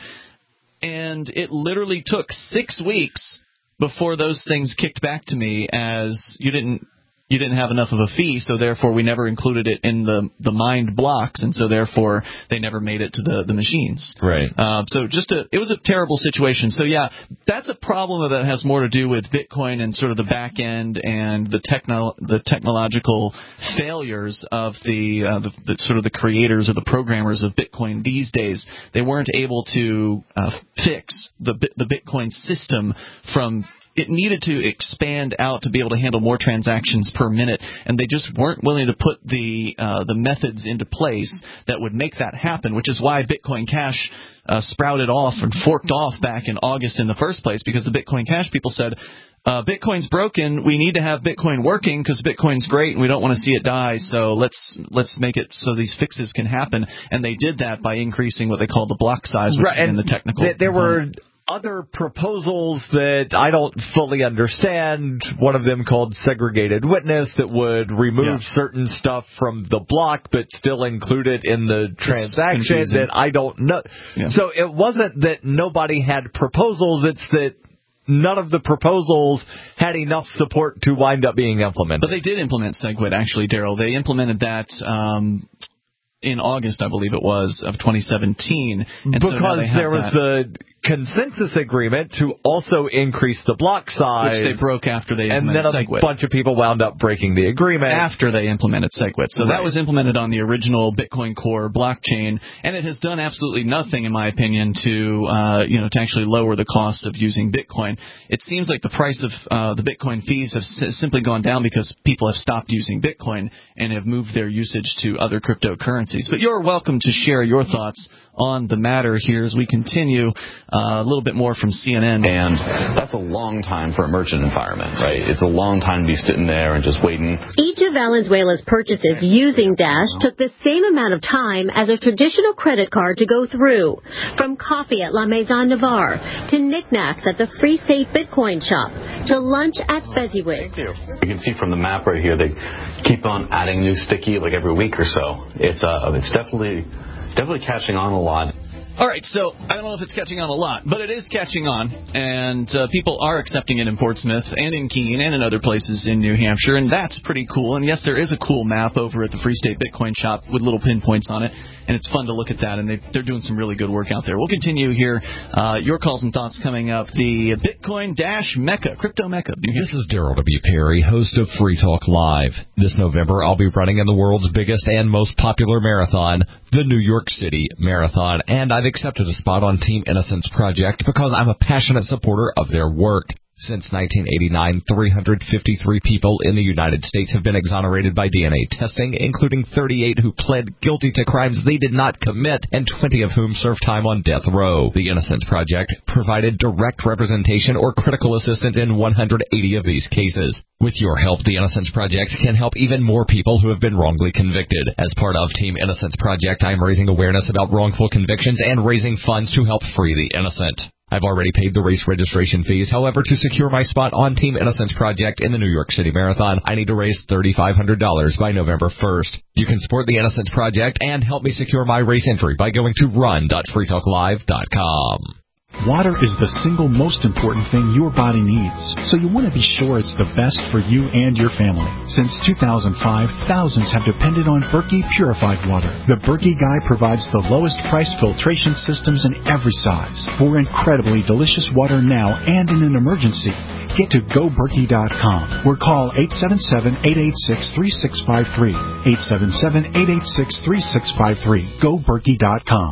and it literally took six weeks before those things kicked back to me as you didn't you didn't have enough of a fee, so therefore we never included it in the the mined blocks, and so therefore they never made it to the, the machines. Right. Uh, so just a it was a terrible situation. So yeah, that's a problem that has more to do with Bitcoin and sort of the back end and the techno the technological failures of the, uh, the, the sort of the creators or the programmers of Bitcoin these days. They weren't able to uh, fix the the Bitcoin system from. It needed to expand out to be able to handle more transactions per minute, and they just weren't willing to put the uh, the methods into place that would make that happen, which is why Bitcoin Cash uh, sprouted off and forked off back in August in the first place, because the Bitcoin Cash people said, uh, Bitcoin's broken, we need to have Bitcoin working because Bitcoin's great and we don't want to see it die, so let's let's make it so these fixes can happen. And they did that by increasing what they call the block size, which right, is in the technical th- There component. were other proposals that I don't fully understand. One of them called segregated witness that would remove yeah. certain stuff from the block but still include it in the transaction that I don't know. Yeah. So it wasn't that nobody had proposals, it's that none of the proposals had enough support to wind up being implemented. But they did implement SegWit, actually, Daryl. They implemented that um, in August, I believe it was, of twenty seventeen. And because so there was that. the consensus agreement to also increase the block size. Which they broke after they implemented SegWit. And then a bunch of people wound up breaking the agreement. After they implemented SegWit. So right. that was implemented on the original Bitcoin Core blockchain, and it has done absolutely nothing, in my opinion, to uh, you know to actually lower the cost of using Bitcoin. It seems like the price of uh, the Bitcoin fees have s- simply gone down because people have stopped using Bitcoin and have moved their usage to other cryptocurrencies. But you're welcome to share your thoughts on the matter here as we continue. Uh, a little bit more from C N N. And that's a long time for a merchant environment, right? It's a long time to be sitting there and just waiting. Each of Valenzuela's purchases using Dash took the same amount of time as a traditional credit card to go through. From coffee at La Maison Navarre, to knickknacks at the Free State Bitcoin Shop, to lunch at Fezziwig. You. you can see from the map right here, they keep on adding new sticky like every week or so. It's uh, it's definitely definitely catching on a lot. All right, so I don't know if it's catching on a lot, but it is catching on, and uh, people are accepting it in Portsmouth and in Keene and in other places in New Hampshire, and that's pretty cool. And yes, there is a cool map over at the Free State Bitcoin Shop with little pinpoints on it, and it's fun to look at that, and they, they're doing some really good work out there. We'll continue here. Uh, your calls and thoughts coming up. The Bitcoin Dash Mecca, Crypto Mecca. This is Daryl W. Perry, host of Free Talk Live. This November, I'll be running in the world's biggest and most popular marathon, the New York City Marathon, and I've accepted a spot on Team Innocence Project because I'm a passionate supporter of their work. Since nineteen eighty-nine, three hundred fifty-three people in the United States have been exonerated by D N A testing, including thirty-eight who pled guilty to crimes they did not commit, and twenty of whom served time on death row. The Innocence Project provided direct representation or critical assistance in one hundred eighty of these cases. With your help, the Innocence Project can help even more people who have been wrongly convicted. As part of Team Innocence Project, I am raising awareness about wrongful convictions and raising funds to help free the innocent. I've already paid the race registration fees. However, to secure my spot on Team Innocence Project in the New York City Marathon, I need to raise three thousand five hundred dollars by November first. You can support the Innocence Project and help me secure my race entry by going to run dot free talk live dot com. Water is the single most important thing your body needs, so you want to be sure it's the best for you and your family. Since two thousand five, thousands have depended on Berkey purified water. The Berkey Guy provides the lowest price filtration systems in every size for incredibly delicious water now and in an emergency. Get to go berkey dot com or call eight seven seven, eight eight six, three six five three. eight seven seven, eight eight six, three six five three. go berkey dot com.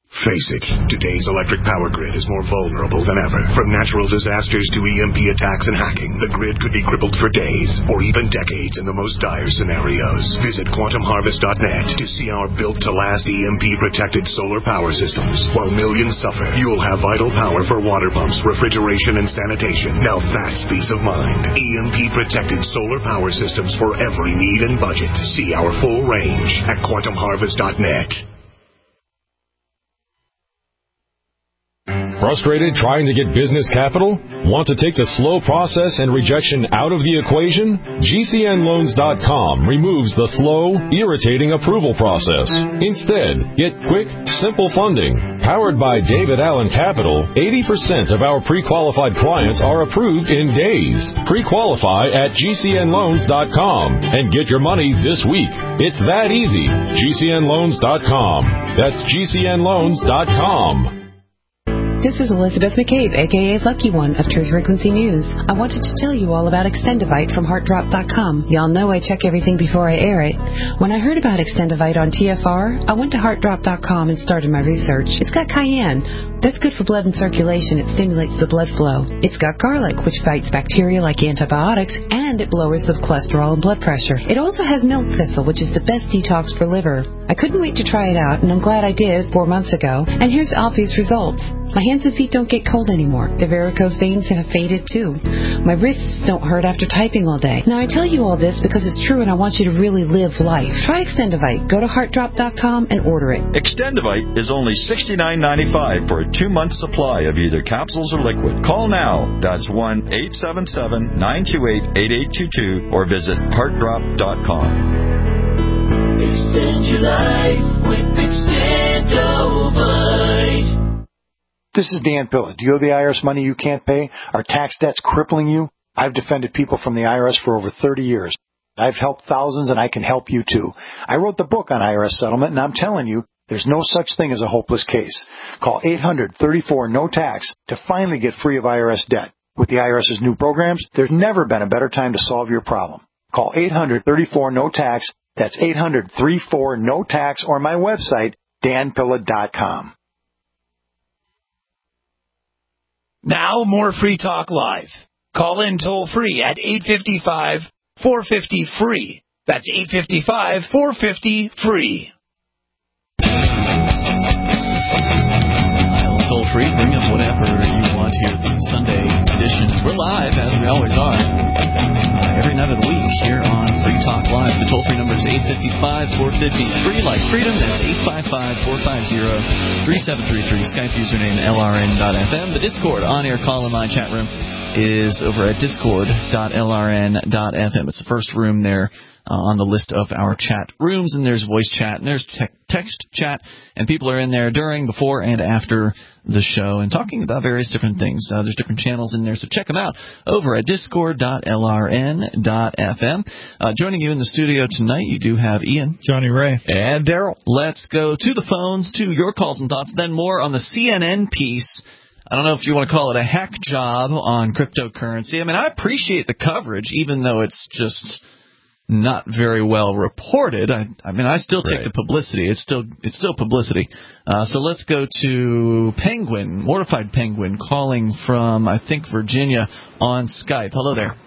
Face it, today's electric power grid is more vulnerable than ever. From natural disasters to E M P attacks and hacking, the grid could be crippled for days or even decades in the most dire scenarios. Visit quantum harvest dot net to see our built-to-last E M P-protected solar power systems. While millions suffer, you'll have vital power for water pumps, refrigeration, and sanitation. Now that's peace of mind. E M P-protected solar power systems for every need and budget. See our full range at quantum harvest dot net. Frustrated trying to get business capital? Want to take the slow process and rejection out of the equation? G C N loans dot com removes the slow, irritating approval process. Instead, get quick, simple funding. Powered by David Allen Capital, eighty percent of our pre-qualified clients are approved in days. Pre-qualify at G C N loans dot com and get your money this week. It's that easy. G C N loans dot com. That's G C N loans dot com. This is Elizabeth McCabe, a k a. Lucky One of Truth Frequency News. I wanted to tell you all about Extendivite from heart drop dot com. Y'all know I check everything before I air it. When I heard about Extendivite on T F R, I went to heart drop dot com and started my research. It's got cayenne. That's good for blood and circulation. It stimulates the blood flow. It's got garlic, which fights bacteria like antibiotics, and it lowers the cholesterol and blood pressure. It also has milk thistle, which is the best detox for liver. I couldn't wait to try it out, and I'm glad I did four months ago. And here's obvious results. My hands and feet don't get cold anymore. The varicose veins have faded too. My wrists don't hurt after typing all day. Now I tell you all this because it's true and I want you to really live life. Try Extendivite. Go to heart drop dot com and order it. Extendivite is only sixty-nine ninety-five for a two-month supply of either capsules or liquid. Call now. That's one eight seven seven, nine two eight, eight eight two two or visit heart drop dot com. Extend your life with Extendivite. This is Dan Pilla. Do you owe the I R S money you can't pay? Are tax debts crippling you? I've defended people from the I R S for over thirty years. I've helped thousands, and I can help you too. I wrote the book on I R S settlement, and I'm telling you, there's no such thing as a hopeless case. Call eight hundred, thirty-four, no tax to finally get free of I R S debt. With the IRS's new programs, there's never been a better time to solve your problem. Call eight hundred, thirty-four, no tax. That's eight hundred, thirty-four, no tax, or my website, dan pilla dot com. Now more Free Talk Live. Call in toll free at eight five five, four five zero, free. That's eight five five, four five zero, free. I'll toll free. Bring up whatever you want here. The Sunday edition. We're live, as we always are. Uh, every night of the week here on Free Talk Live. The toll free number is eight five five, four five zero, free, like freedom. That's eight five five, four five zero, three seven three three. Skype username L R N dot F M. The Discord on-air call in my chat room is over at discord dot L R N dot F M. It's the first room there uh, on the list of our chat rooms, and there's voice chat, and there's te- text chat, and people are in there during, before, and after the show and talking about various different things. Uh, there's different channels in there, so check them out over at discord dot L R N dot F M. Uh, joining you in the studio tonight, you do have Ian, Johnny Ray, and Daryl. Let's go to the phones, to your calls and thoughts, then more on the C N N piece. I don't know if you want to call it a hack job on cryptocurrency. I mean, I appreciate the coverage, even though it's just not very well reported. I, I mean, I still take right. the publicity. It's still it's still publicity. Uh, so let's go to Penguin, Mortified Penguin, calling from, I think, Virginia on Skype. Hello there.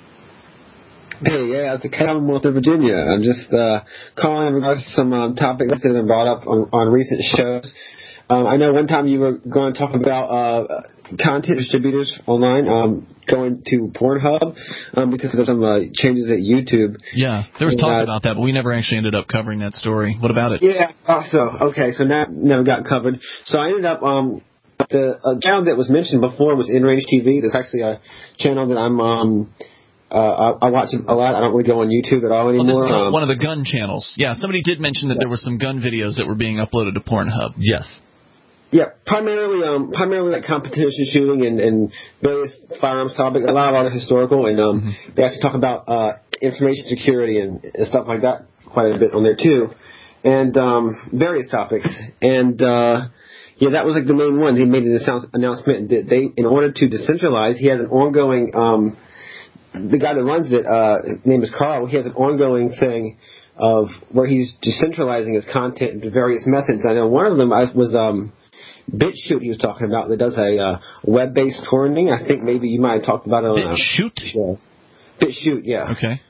Hey, yeah, it's the Commonwealth of Virginia. I'm just uh, calling in regards to some um, topics that have been brought up on, on recent shows. Um, I know one time you were going to talk about uh, content distributors online um, going to Pornhub um, because of some uh, changes at YouTube. Yeah, there was talk uh, about that, but we never actually ended up covering that story. What about it? Yeah, also, okay, so that never got covered. So I ended up, um, the uh, channel that was mentioned before was InRange T V. That's actually a channel that I'm... Um, Uh, I, I watch it a lot. I don't really go on YouTube at all anymore. Well, this is um, one of the gun channels. Yeah, somebody did mention that yeah. there were some gun videos that were being uploaded to Pornhub. Yes. Yeah, primarily, um, primarily like competition shooting and, and various firearms topics. A lot of other historical, and um, mm-hmm. they actually talk about uh, information security and, and stuff like that quite a bit on there too, and um, various topics. And uh, yeah, that was like the main one. He made an announcement that they, in order to decentralize, he has an ongoing. Um, the guy that runs it, uh, his name is Carl. He has an ongoing thing of where he's decentralizing his content into various methods. I know one of them was um, BitChute he was talking about that does a uh, web-based torrenting. I think maybe you might have talked about it on BitChute? Yeah. BitChute, yeah. Okay.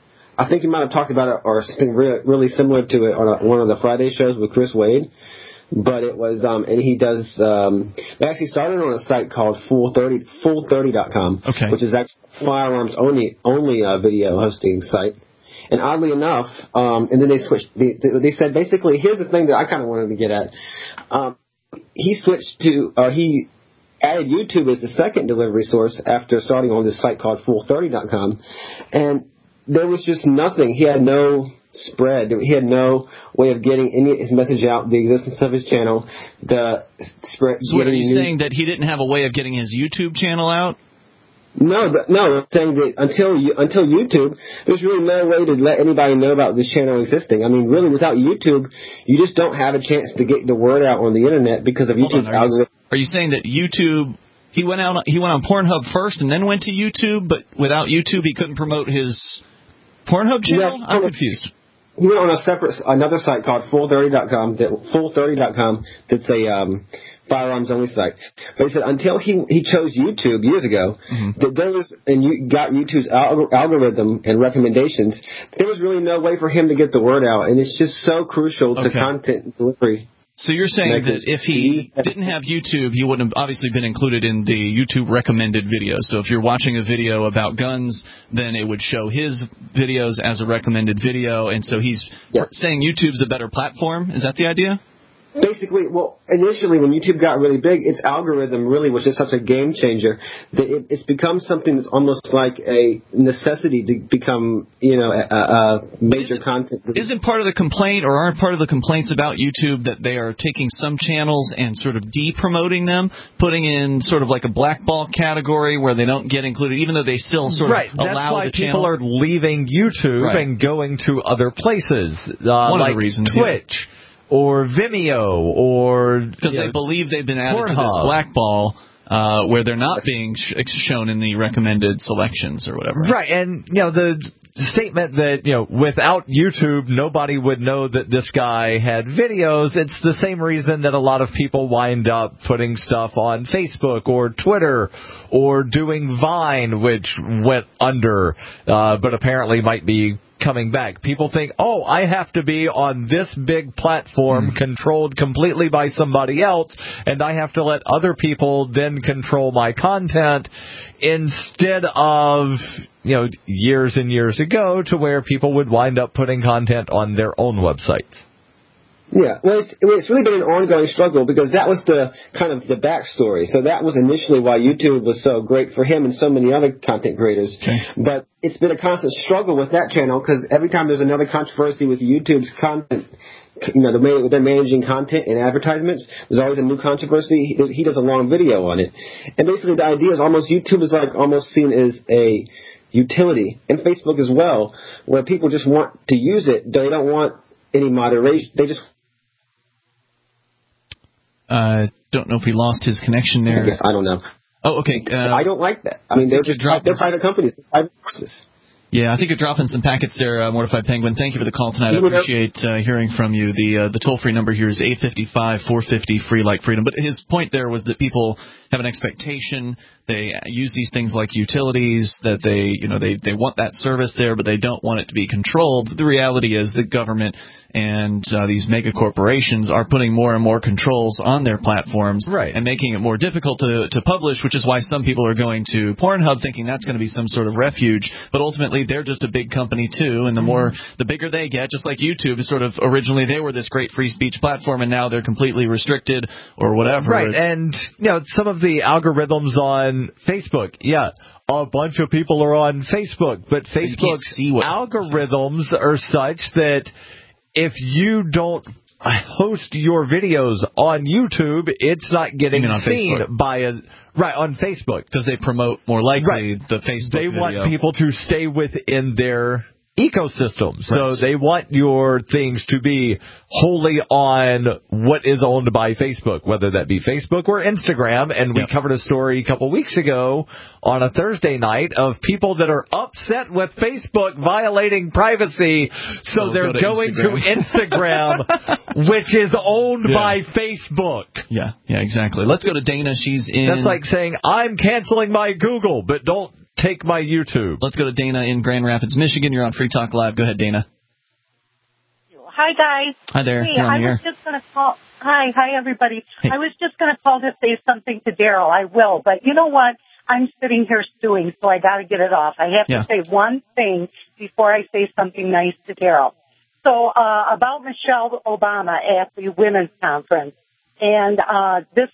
I think you might have talked about it or something re- really similar to it on a, one of the Friday shows with Chris Wade. But it was, um, and he does, um, they actually started on a site called Full thirty, full thirty dot com, okay. which is actually firearms only, only uh, video hosting site. And oddly enough, um, and then they switched, they, they said basically, here's the thing that I kind of wanted to get at. Um, he switched to, or he added YouTube as the second delivery source after starting on this site called Full thirty dot com. And there was just nothing. He had no spread. He had no way of getting any of his message out, the existence of his channel, the spread. So what are you saying, that he didn't have a way of getting his YouTube channel out? No, but, no, I'm saying that until you, until YouTube, there's really no way to let anybody know about this channel existing. I mean, really, without YouTube, you just don't have a chance to get the word out on the internet because of YouTube's on, are algorithm. You, are you saying that YouTube, he went out, he went on Pornhub first and then went to YouTube, but without YouTube he couldn't promote his Pornhub channel? Yeah, I'm confused. He went on a separate, another site called Full thirty dot com, that, Full thirty dot com, that's a um, firearms only site. But he said until he he chose YouTube years ago, mm-hmm. that there was, and you got YouTube's alg- algorithm and recommendations, there was really no way for him to get the word out, and it's just so crucial to okay. content delivery. So you're saying that if he didn't have YouTube, he wouldn't have obviously been included in the YouTube recommended videos. So if you're watching a video about guns, then it would show his videos as a recommended video. And so he's yeah. saying YouTube's a better platform. Is that the idea? Basically, well, initially when YouTube got really big, its algorithm really was just such a game changer that it, it's become something that's almost like a necessity to become, you know, a, a major isn't, content. Isn't part of the complaint, or aren't part of the complaints about YouTube that they are taking some channels and sort of de-promoting them, putting in sort of like a blackball category where they don't get included, even though they still sort right. of allow the channel? Right, that's why people are leaving YouTube right. and going to other places, uh, One like of the reasons, Twitch. Yeah. Or Vimeo, or because they know, believe they've been added Pornhub. to this blackball uh, where they're not being sh- shown in the recommended selections or whatever. Right, and you know the statement that you know without YouTube nobody would know that this guy had videos. It's the same reason that a lot of people wind up putting stuff on Facebook or Twitter or doing Vine, which went under, uh, but apparently might be coming back. People think, oh, I have to be on this big platform mm. controlled completely by somebody else, and I have to let other people then control my content, instead of, you know, years and years ago to where people would wind up putting content on their own websites. Yeah, well, it's, it's really been an ongoing struggle because that was the kind of the backstory. So that was initially why YouTube was so great for him and so many other content creators. Okay. But it's been a constant struggle with that channel because every time there's another controversy with YouTube's content, you know, the, they're managing content and advertisements, there's always a new controversy. He, he does a long video on it. And basically the idea is almost YouTube is like almost seen as a utility, and Facebook as well, where people just want to use it. They don't want any moderation. They just I uh, don't know if we lost his connection there. Yes, I don't know. Oh, okay. Uh, I don't like that. I mean, they're just they're private companies, they're private forces. Yeah, I think you're dropping some packets there, uh, Mortified Penguin. Thank you for the call tonight. I appreciate uh, hearing from you. The uh, the toll-free number here is eight five five, four five zero, free like freedom. But his point there was that people have an expectation. They use these things like utilities, that they, you know, they, they want that service there, but they don't want it to be controlled. The reality is the government and uh, these mega corporations are putting more and more controls on their platforms, right, and making it more difficult to, to publish, which is why some people are going to Pornhub thinking that's going to be some sort of refuge. But ultimately, they're just a big company too, and the more, the bigger they get, just like YouTube is sort of originally they were this great free speech platform, and now they're completely restricted or whatever. Right, it's, and you know some of the algorithms on Facebook, yeah, a bunch of people are on Facebook, but Facebook's algorithms are such that if you don't host your videos on YouTube, it's not getting seen Facebook? by a right on Facebook because they promote more likely right. the Facebook They video. want people to stay within their ecosystem. So they want your things to be wholly on what is owned by Facebook, whether that be Facebook or Instagram. And we yep. covered a story a couple weeks ago on a Thursday night of people that are upset with Facebook violating privacy. So, so they're go to going Instagram. to Instagram, which is owned yeah. by Facebook. Yeah, yeah, exactly. Let's go to Dana. She's in. That's like saying, I'm canceling my Google, but don't take my YouTube. Let's go to Dana in Grand Rapids, Michigan. You're on Free Talk Live. Go ahead, Dana. Hi, guys. Hi there. Hey, You're on I the air. was just going to call. Hi, hi, everybody. Hey. I was just going to call to say something to Daryl. I will, but you know what? I'm sitting here stewing, so I got to get it off. I have yeah. to say one thing before I say something nice to Daryl. So uh, about Michelle Obama at the women's conference, and uh, this,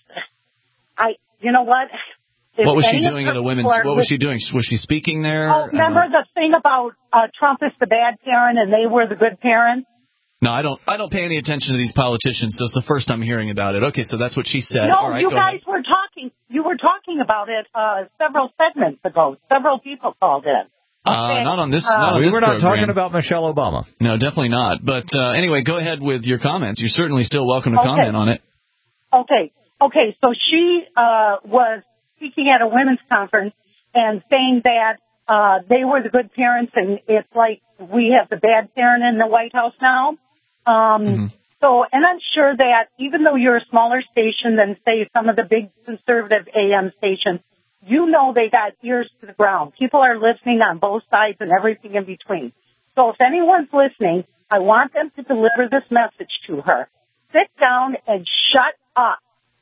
I, you know what? If what was she doing at a women's? What was she doing? Was she speaking there? Oh, remember uh, the thing about uh, Trump is the bad parent and they were the good parents? No, I don't. I don't pay any attention to these politicians, so it's the first I'm hearing about it. Okay, so that's what she said. No, All right, you go guys ahead. were talking. You were talking about it uh, several segments ago. Several people called in. Uh, not on this. Uh, not on we this were not program. talking about Michelle Obama. No, definitely not. But uh, anyway, go ahead with your comments. You're certainly still welcome to okay. comment on it. Okay. Okay. So she uh, was speaking at a women's conference and saying that uh, they were the good parents, and it's like we have the bad parent in the White House now. Um, mm-hmm. So, and I'm sure that even though you're a smaller station than, say, some of the big conservative A M stations, you know they got ears to the ground. People are listening on both sides and everything in between. So if anyone's listening, I want them to deliver this message to her. Sit down and shut up.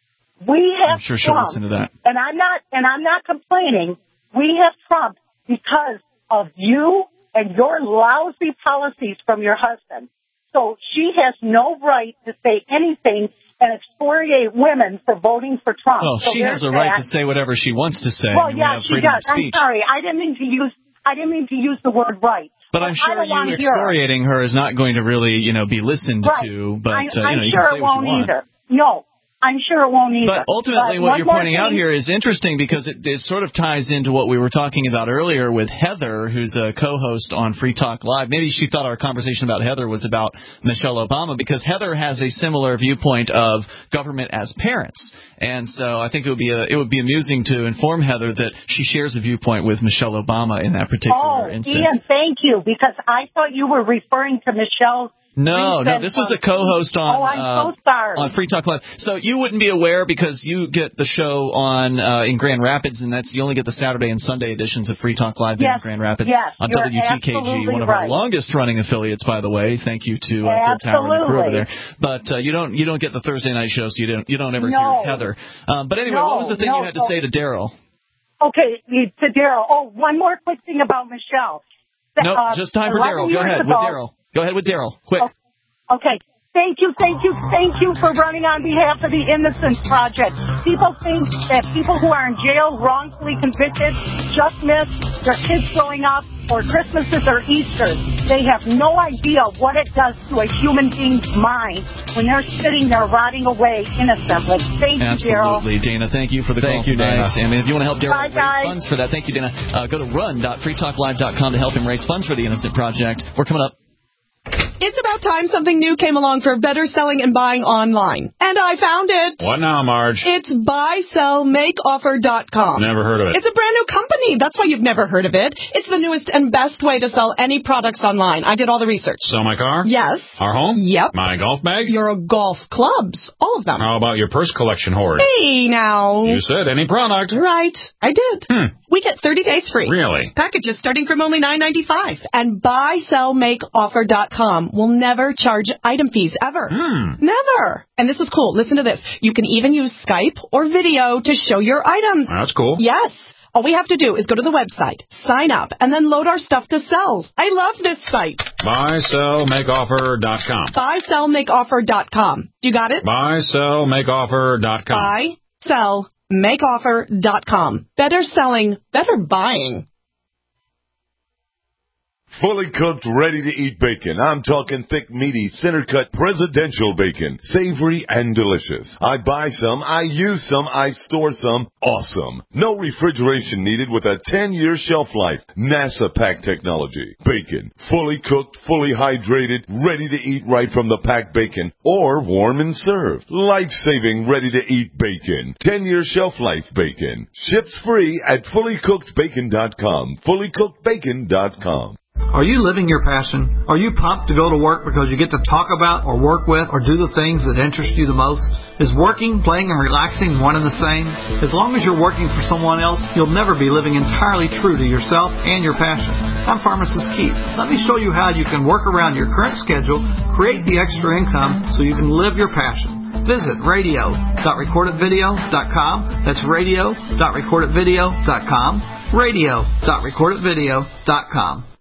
We have I'm sure she'll Trump, listen to that. and I'm not, and I'm not complaining. We have Trump because of you and your lousy policies from your husband. So she has no right to say anything and excoriate women for voting for Trump. Well, so she has a that. right to say whatever she wants to say. Well, and yeah, we have she freedom does. of speech. I'm sorry, I didn't mean to use. I didn't mean to use the word right. But I'm sure you excoriating her is not going to really, you know, be listened right. to. But I'm, uh, you know, I'm you sure can say it what won't you want. either. No. I'm sure it won't either. But ultimately but what you're pointing thing, out here is interesting because it, it sort of ties into what we were talking about earlier with Heather, who's a co-host on Free Talk Live. Maybe she thought our conversation about Heather was about Michelle Obama because Heather has a similar viewpoint of government as parents. And so I think it would be a, it would be amusing to inform Heather that she shares a viewpoint with Michelle Obama in that particular oh, instance. Ian, thank you, because I thought you were referring to Michelle's No, no, this was a co-host on oh, I'm uh, so sorry. on Free Talk Live. So you wouldn't be aware because you get the show on uh, in Grand Rapids, and that's you only get the Saturday and Sunday editions of Free Talk Live yes, in Grand Rapids yes, on you're W T K G, one of right. our longest-running affiliates, by the way. Thank you to uh, Bill Tower and the crew over there. But uh, you don't you don't get the Thursday night show, so you don't you don't ever no. hear Heather. Um, but anyway, no, what was the thing no, you had to no. say to Daryl? Okay, to Daryl. Oh, one more quick thing about Michelle. No, nope, uh, just time for Daryl. Go ahead ago, with Daryl. Go ahead with Daryl. Quick. Okay. Okay. Thank you, thank you, thank you for running on behalf of the Innocence Project. People think that people who are in jail wrongfully convicted just miss their kids growing up or Christmases or Easters. They have no idea what it does to a human being's mind when they're sitting there rotting away innocently. Thank you, Daryl. Absolutely, Dana. Thank you for the thank call. you, Dana. Nice. I mean, if you want to help Daryl Bye, raise guys. funds for that, thank you, Dana. Uh, go to run dot free talk live dot com to help him raise funds for the Innocent Project. We're coming up. It's about time something new came along for better selling and buying online. And I found it. What now, Marge? It's buy sell make offer dot com. Never heard of it. It's a brand new company. That's why you've never heard of it. It's the newest and best way to sell any products online. I did all the research. Sell my car? Yes. Our home? Yep. My golf bag? Your golf clubs. All of them. How about your purse collection hoard? Hey, now. You said any product. Right. I did. Hmm. We get thirty days free. Really? Packages starting from only nine ninety-five. And buy sell make offer dot com will never charge item fees ever. Hmm. Never. And this is cool. Listen to this. You can even use Skype or video to show your items. That's cool. Yes. All we have to do is go to the website, sign up, and then load our stuff to sell. I love this site. buy sell make offer dot com. buy sell make offer dot com. You got it? buy sell make offer dot com. buy sell make offer dot com. Better selling, better buying. fully cooked, ready-to-eat bacon. I'm talking thick, meaty, center-cut presidential bacon. Savory and delicious. I buy some, I use some, I store some. Awesome. No refrigeration needed with a ten-year shelf life. NASA pack technology. Bacon. Fully cooked, fully hydrated, ready to eat right from the packed bacon. Or warm and served. Life-saving, ready-to-eat bacon. ten-year shelf life bacon. Ships free at fully cooked bacon dot com. fully cooked bacon dot com. Are you living your passion? Are you pumped to go to work because you get to talk about or work with or do the things that interest you the most? Is working, playing, and relaxing one and the same? As long as you're working for someone else, you'll never be living entirely true to yourself and your passion. I'm Pharmacist Keith. Let me show you how you can work around your current schedule, create the extra income so you can live your passion. Visit radio dot record it video dot com. That's radio dot record it video dot com. radio dot record it video dot com.